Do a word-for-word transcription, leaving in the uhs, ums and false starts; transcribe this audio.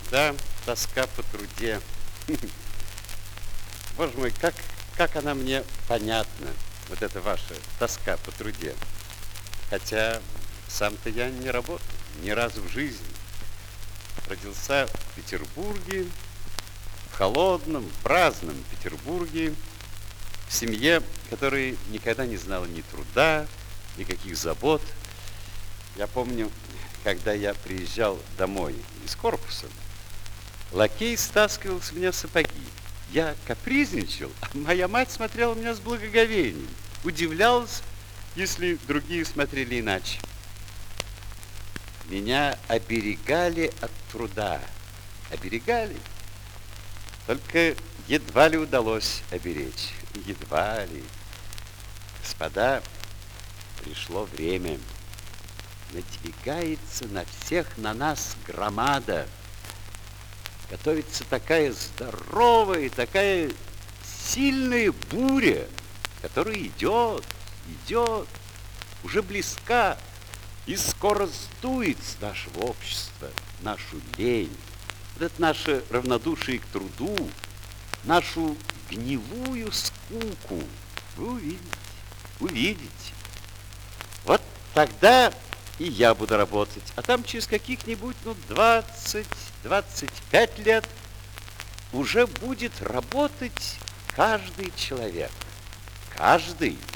Да, тоска по труде. Боже мой, как, как она мне понятна, вот эта ваша тоска по труде. Хотя сам-то я не работал ни разу в жизни. Родился в Петербурге, в холодном, праздном Петербурге, в семье, которая никогда не знала ни труда, никаких забот. Я помню, когда я приезжал домой из корпуса, лакей стаскивал с меня сапоги. Я капризничал, а моя мать смотрела на меня с благоговением, удивлялась, если другие смотрели иначе. Меня оберегали от труда. Оберегали. Только едва ли удалось оберечь. Едва ли. Господа, пришло время. Надвигается на всех на нас громада. Готовится такая здоровая, такая сильная буря, которая идет, идет, уже близка и скоро сдует с нашего общества нашу лень, вот это наше равнодушие к труду, нашу гнилую скуку. Вы увидите, увидите. Вот тогда и я буду работать, а там через каких-нибудь, ну, двадцать-двадцать пять лет уже будет работать каждый человек. Каждый.